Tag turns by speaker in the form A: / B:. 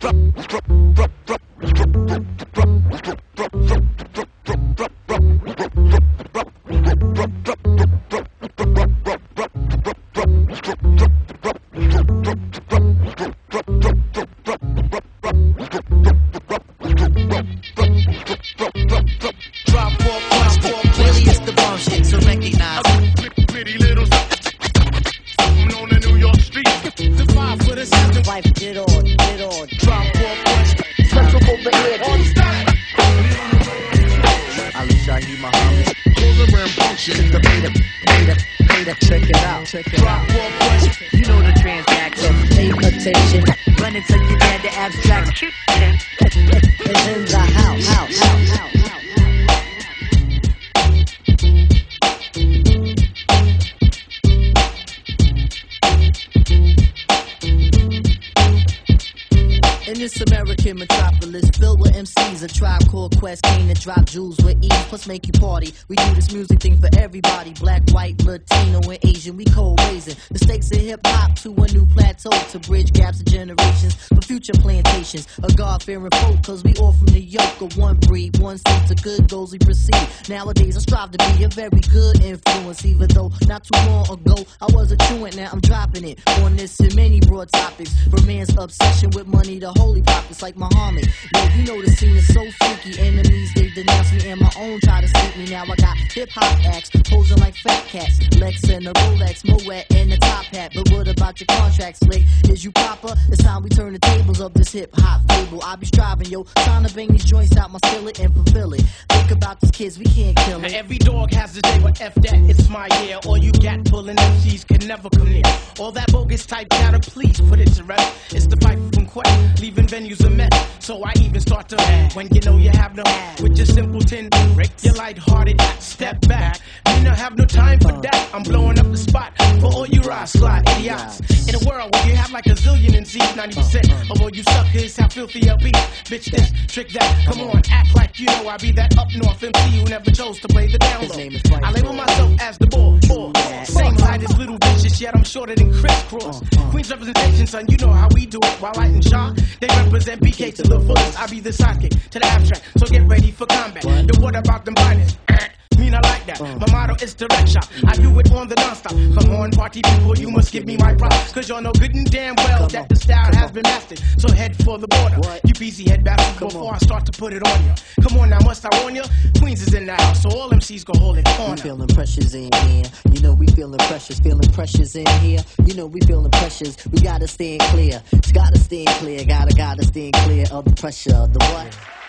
A: Check it out. You know the transaction. Pay attention. Run it to your dad, the abstract. It's in the house. In this American metropolis filled with MCs, a tribe called Quest came to drop jewels with ease, plus make you party. We do this music thing for everybody, black, white, Latino, and Asian. We co-raising the stakes of hip-hop to a new plateau, to bridge gaps of generations for future plantations. A God-fearing folk, cause we all from the yoke of one breed, one seed to good goals we proceed. Nowadays I strive to be a very good influence, even though not too long ago I was a truant. Now I'm dropping it on this and many broad topics, from man's obsession with money to holy prophets like Muhammad. Yo, you know the scene is so freaky. Enemies, they denounce me, and my own try to sleep me. Now I got hip-hop acts posing like fat cats, Lex and a Rolex, Moet and a top hat. But what about your contract, slick? Is you proper? It's time we turn the tables of this hip-hop fable. I be striving, yo, trying to bang these joints out my skillet and fulfill it. Think about these kids, we can't kill it.
B: Now every dog has a day, but F that, it's my year. All you gat pulling MCs can never come near. All that bogus type chatter, please put it to rest. It's the pipe from Quest, leaving venues a mess. So I even start to when you know you have no with your simpleton you're lighthearted, step back. Me not have no time for that. I'm blowing up the spot for all you ride slide idiots. In a world where you have like a zillion MCs, 90% of all you suckers have filthy LPs. Bitch this, trick that, come on, act like you know I be that up north MC who never chose to play the down low. I label myself as the boy, same height as Little Vicious, yet I'm shorter than Crisscross. Queen's representation, son, you know how we do it. While I and Shaw, they represent BK to the fullest. I be the sidekick to the abstract, so get ready for combat. Yo, what about them minors? Me not like that. My motto is direct shot. I do it on the non-stop. Come on, party people, you must give me my props. Cause y'all know good and damn well that the style has been mastered. So head for the border. You busy head back before I start to put it on you. Come on now, must I warn you? Queens is in the house, so all MCs go hold it on.
A: We feeling pressures in here. You know we feeling pressures in here. You know we feeling pressures. We gotta stand clear. It's gotta stand clear. Gotta stand clear of the pressure of the what?